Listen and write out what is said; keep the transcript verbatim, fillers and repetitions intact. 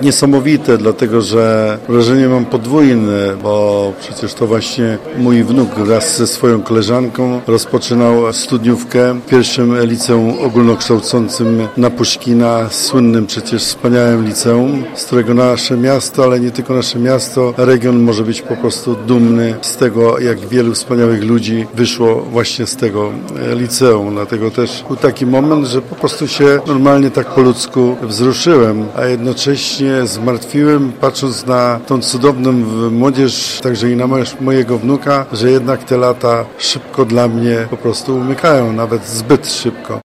niesamowite, dlatego że wrażenie mam podwójne, bo przecież to właśnie mój wnuk wraz ze swoją koleżanką rozpoczynał studniówkę w pierwszym liceum ogólnokształcącym na Puszkina, słynnym przecież wspaniałym liceum, z którego nasze miasto, ale nie tylko nasze miasto, region może być po prostu dumny z tego, jak wielu wspaniałych ludzi wyszło właśnie z tego liceum. Dlatego też był taki moment, że po prostu się normalnie tak po ludzku wzruszyłem, a jednocześnie zmartwiłem, patrząc na tą cudowną młodzież, także i na mojego wnuka, że jednak te lata szybko dla mnie po prostu umykają, nawet zbyt szybko.